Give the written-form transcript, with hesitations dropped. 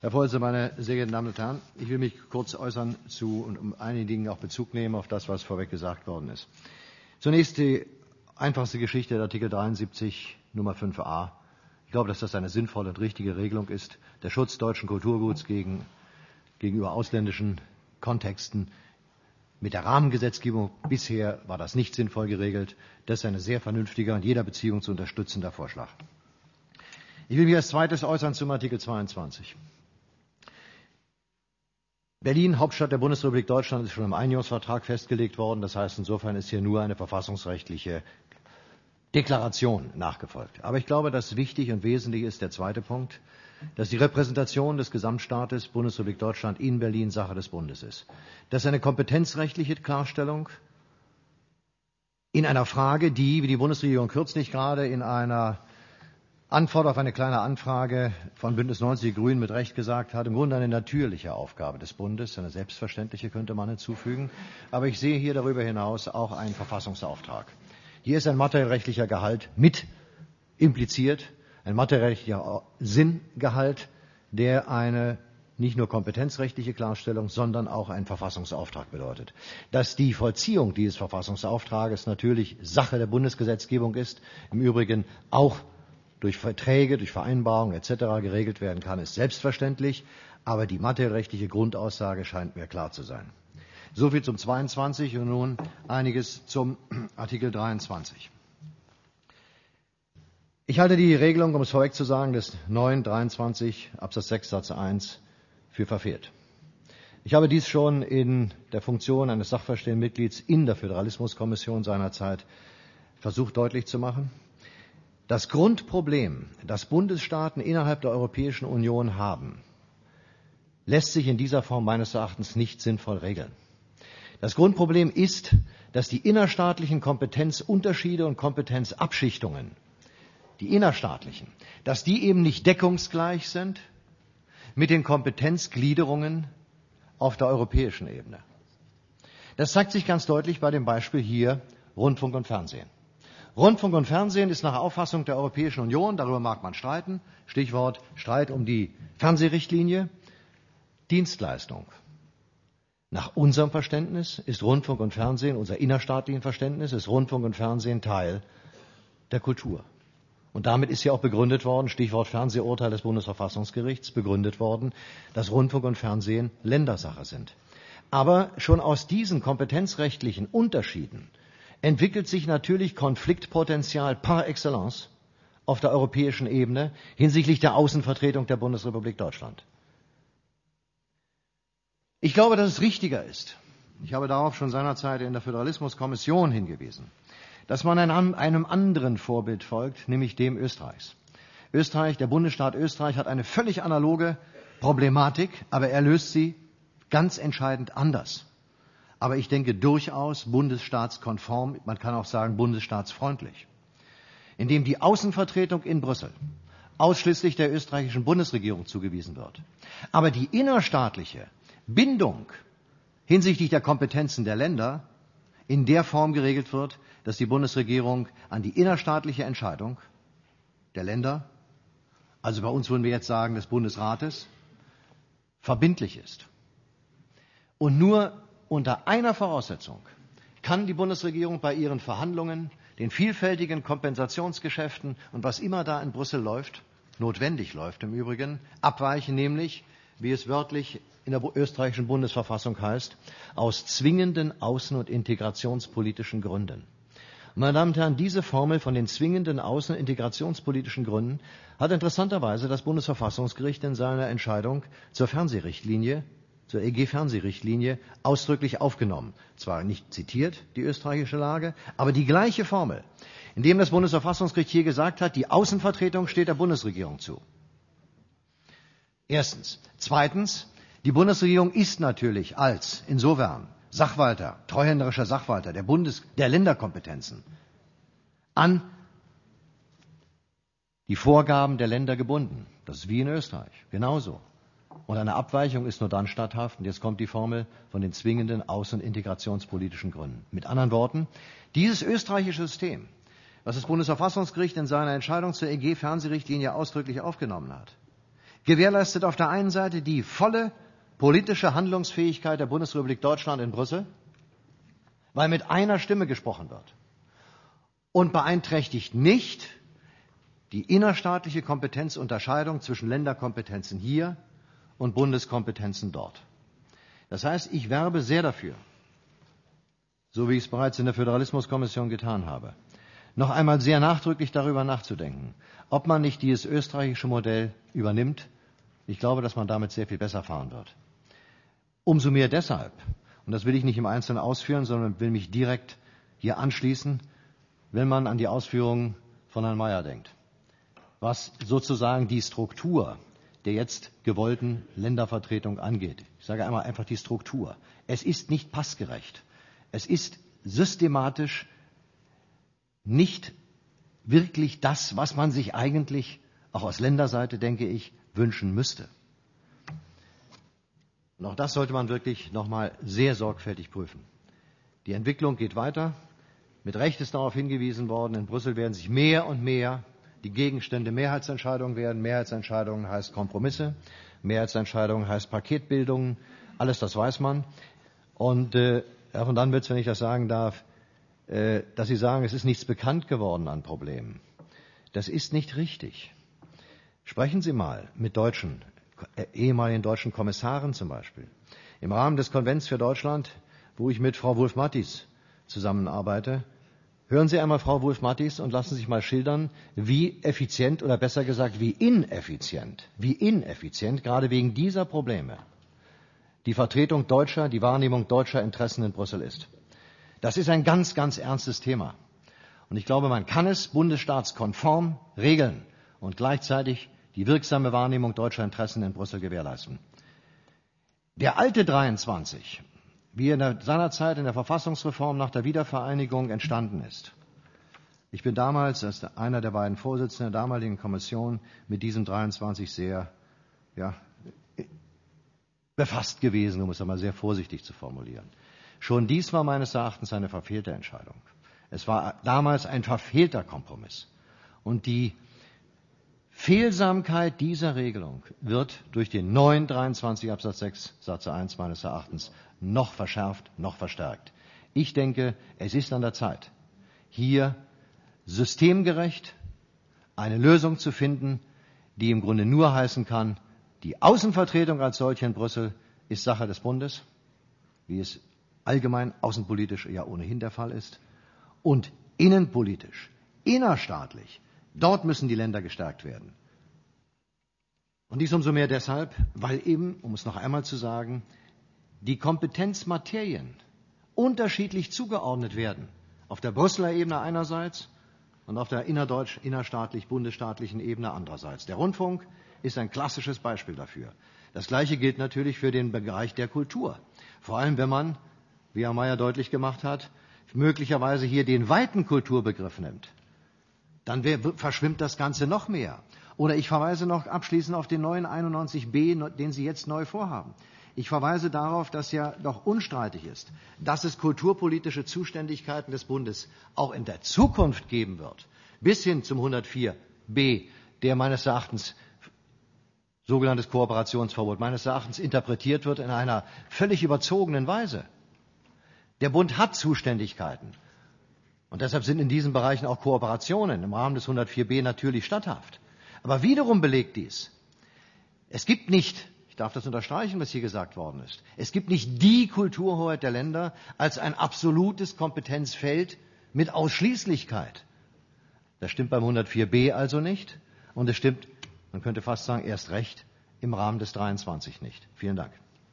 Herr Vorsitzender, meine sehr geehrten Damen und Herren! Ich will mich kurz äußern zu und um einige Dinge auch Bezug nehmen auf das, was vorweg gesagt worden ist. Zunächst die einfachste Geschichte, der Artikel 73 Nummer 5a. Ich glaube, dass das eine sinnvolle und richtige Regelung ist. Der Schutz deutschen Kulturguts gegenüber ausländischen Kontexten mit der Rahmengesetzgebung bisher war das nicht sinnvoll geregelt. Das ist ein sehr vernünftiger und jeder Beziehung zu unterstützender Vorschlag. Ich will mich als Zweites äußern zum Artikel 22. Berlin, Hauptstadt der Bundesrepublik Deutschland, ist schon im Einigungsvertrag festgelegt worden. Das heißt, insofern ist hier nur eine verfassungsrechtliche Deklaration nachgefolgt. Aber ich glaube, dass wichtig und wesentlich ist der zweite Punkt, dass die Repräsentation des Gesamtstaates Bundesrepublik Deutschland in Berlin Sache des Bundes ist. Das ist eine kompetenzrechtliche Klarstellung in einer Frage, die, wie die Bundesregierung kürzlich gerade in einer Antwort auf eine kleine Anfrage von Bündnis 90 Die Grünen mit Recht gesagt hat, im Grunde eine natürliche Aufgabe des Bundes, eine selbstverständliche könnte man hinzufügen. Aber ich sehe hier darüber hinaus auch einen Verfassungsauftrag. Hier ist ein materiellrechtlicher Gehalt mit impliziert, ein materiellrechtlicher Sinngehalt, der eine nicht nur kompetenzrechtliche Klarstellung, sondern auch einen Verfassungsauftrag bedeutet. Dass die Vollziehung dieses Verfassungsauftrages natürlich Sache der Bundesgesetzgebung ist, im Übrigen auch durch Verträge, durch Vereinbarungen etc. geregelt werden kann, ist selbstverständlich, aber die materiellrechtliche Grundaussage scheint mir klar zu sein. Soviel zum 22 und nun einiges zum Artikel 23. Ich halte die Regelung, um es vorweg zu sagen, des neuen 23 Absatz 6 Satz 1 für verfehlt. Ich habe dies schon in der Funktion eines Sachverständigenmitglieds in der Föderalismuskommission seinerzeit versucht deutlich zu machen. Das Grundproblem, das Bundesstaaten innerhalb der Europäischen Union haben, lässt sich in dieser Form meines Erachtens nicht sinnvoll regeln. Das Grundproblem ist, dass die innerstaatlichen Kompetenzunterschiede und Kompetenzabschichtungen, die innerstaatlichen, dass die eben nicht deckungsgleich sind mit den Kompetenzgliederungen auf der europäischen Ebene. Das zeigt sich ganz deutlich bei dem Beispiel hier Rundfunk und Fernsehen. Rundfunk und Fernsehen ist nach Auffassung der Europäischen Union, darüber mag man streiten, Stichwort Streit um die Fernsehrichtlinie, Dienstleistung. Nach unserem Verständnis ist Rundfunk und Fernsehen, unser innerstaatlichen Verständnis, ist Rundfunk und Fernsehen Teil der Kultur. Und damit ist ja auch begründet worden, Stichwort Fernsehurteil des Bundesverfassungsgerichts, begründet worden, dass Rundfunk und Fernsehen Ländersache sind. Aber schon aus diesen kompetenzrechtlichen Unterschieden entwickelt sich natürlich Konfliktpotenzial par excellence auf der europäischen Ebene hinsichtlich der Außenvertretung der Bundesrepublik Deutschland. Ich glaube, dass es richtiger ist, ich habe darauf schon seinerzeit in der Föderalismuskommission hingewiesen, dass man einem anderen Vorbild folgt, nämlich dem Österreichs. Österreich, der Bundesstaat Österreich hat eine völlig analoge Problematik, aber er löst sie ganz entscheidend anders. Aber ich denke durchaus bundesstaatskonform, man kann auch sagen bundesstaatsfreundlich, indem die Außenvertretung in Brüssel ausschließlich der österreichischen Bundesregierung zugewiesen wird. Aber die innerstaatliche Bindung hinsichtlich der Kompetenzen der Länder in der Form geregelt wird, dass die Bundesregierung an die innerstaatliche Entscheidung der Länder, also bei uns würden wir jetzt sagen des Bundesrates, verbindlich ist. Und nur unter einer Voraussetzung kann die Bundesregierung bei ihren Verhandlungen, den vielfältigen Kompensationsgeschäften und was immer da in Brüssel läuft, notwendig läuft im Übrigen, abweichen, nämlich, wie es wörtlich in der österreichischen Bundesverfassung heißt, aus zwingenden außen- und integrationspolitischen Gründen. Meine Damen und Herren, diese Formel von den zwingenden außen- und integrationspolitischen Gründen hat interessanterweise das Bundesverfassungsgericht in seiner Entscheidung zur Fernsehrichtlinie, zur EG-Fernsehrichtlinie ausdrücklich aufgenommen. Zwar nicht zitiert, die österreichische Lage, aber die gleiche Formel, indem das Bundesverfassungsgericht hier gesagt hat, die Außenvertretung steht der Bundesregierung zu. Erstens. Zweitens, die Bundesregierung ist natürlich insofern Sachwalter, treuhänderischer Sachwalter der Länderkompetenzen an die Vorgaben der Länder gebunden. Das ist wie in Österreich, genauso. Und eine Abweichung ist nur dann statthaft, und jetzt kommt die Formel von den zwingenden außen- und integrationspolitischen Gründen. Mit anderen Worten, dieses österreichische System, was das Bundesverfassungsgericht in seiner Entscheidung zur EG-Fernsehrichtlinie ausdrücklich aufgenommen hat, gewährleistet auf der einen Seite die volle politische Handlungsfähigkeit der Bundesrepublik Deutschland in Brüssel, weil mit einer Stimme gesprochen wird, und beeinträchtigt nicht die innerstaatliche Kompetenzunterscheidung zwischen Länderkompetenzen hier und Bundeskompetenzen dort. Das heißt, ich werbe sehr dafür, so wie ich es bereits in der Föderalismuskommission getan habe, noch einmal sehr nachdrücklich darüber nachzudenken, ob man nicht dieses österreichische Modell übernimmt. Ich glaube, dass man damit sehr viel besser fahren wird. Umso mehr deshalb, und das will ich nicht im Einzelnen ausführen, sondern will mich direkt hier anschließen, wenn man an die Ausführungen von Herrn Mayer denkt, was sozusagen die Struktur der jetzt gewollten Ländervertretung angeht. Ich sage einmal einfach die Struktur. Es ist nicht passgerecht. Es ist systematisch nicht wirklich das, was man sich eigentlich, auch aus Länderseite, denke ich, wünschen müsste. Und auch das sollte man wirklich nochmal sehr sorgfältig prüfen. Die Entwicklung geht weiter. Mit Recht ist darauf hingewiesen worden, in Brüssel werden sich mehr und mehr die Gegenstände Mehrheitsentscheidungen werden. Mehrheitsentscheidungen heißt Kompromisse, Mehrheitsentscheidungen heißt Paketbildungen, alles das weiß man. Und Herr von Danwitz, wenn ich das sagen darf, dass Sie sagen, es ist nichts bekannt geworden an Problemen. Das ist nicht richtig. Sprechen Sie mal mit deutschen, ehemaligen deutschen Kommissaren zum Beispiel. Im Rahmen des Konvents für Deutschland, wo ich mit Frau Wulf-Mathies zusammenarbeite, hören Sie einmal Frau Wulf-Mathies und lassen Sie sich mal schildern, wie effizient oder besser gesagt, wie ineffizient, gerade wegen dieser Probleme die Vertretung deutscher, die Wahrnehmung deutscher Interessen in Brüssel ist. Das ist ein ganz, ganz ernstes Thema. Und ich glaube, man kann es bundesstaatskonform regeln und gleichzeitig die wirksame Wahrnehmung deutscher Interessen in Brüssel gewährleisten. Der alte 23, wie er seinerzeit in der Verfassungsreform nach der Wiedervereinigung entstanden ist. Ich bin damals als einer der beiden Vorsitzenden der damaligen Kommission mit diesem 23 sehr befasst gewesen, um es einmal sehr vorsichtig zu formulieren. Schon dies war meines Erachtens eine verfehlte Entscheidung. Es war damals ein verfehlter Kompromiss. Und die Fehlsamkeit dieser Regelung wird durch den neuen 23 Absatz 6 Satz 1 meines Erachtens noch verschärft, noch verstärkt. Ich denke, es ist an der Zeit, hier systemgerecht eine Lösung zu finden, die im Grunde nur heißen kann, die Außenvertretung als solche in Brüssel ist Sache des Bundes, wie es allgemein außenpolitisch ja ohnehin der Fall ist, und innenpolitisch, innerstaatlich, dort müssen die Länder gestärkt werden. Und dies umso mehr deshalb, weil eben, um es noch einmal zu sagen, die Kompetenzmaterien unterschiedlich zugeordnet werden. Auf der Brüsseler Ebene einerseits und auf der innerstaatlich-bundesstaatlichen Ebene andererseits. Der Rundfunk ist ein klassisches Beispiel dafür. Das Gleiche gilt natürlich für den Bereich der Kultur. Vor allem, wenn man, wie Herr Mayer deutlich gemacht hat, möglicherweise hier den weiten Kulturbegriff nimmt. Dann verschwimmt das Ganze noch mehr. Oder ich verweise noch abschließend auf den neuen 91b, den Sie jetzt neu vorhaben. Ich verweise darauf, dass ja doch unstreitig ist, dass es kulturpolitische Zuständigkeiten des Bundes auch in der Zukunft geben wird, bis hin zum 104b, der meines Erachtens, sogenanntes Kooperationsverbot, meines Erachtens interpretiert wird in einer völlig überzogenen Weise. Der Bund hat Zuständigkeiten. Und deshalb sind in diesen Bereichen auch Kooperationen im Rahmen des 104b natürlich statthaft. Aber wiederum belegt dies, es gibt nicht, ich darf das unterstreichen, was hier gesagt worden ist, es gibt nicht die Kulturhoheit der Länder als ein absolutes Kompetenzfeld mit Ausschließlichkeit. Das stimmt beim 104b also nicht und es stimmt, man könnte fast sagen, erst recht im Rahmen des 23 nicht. Vielen Dank.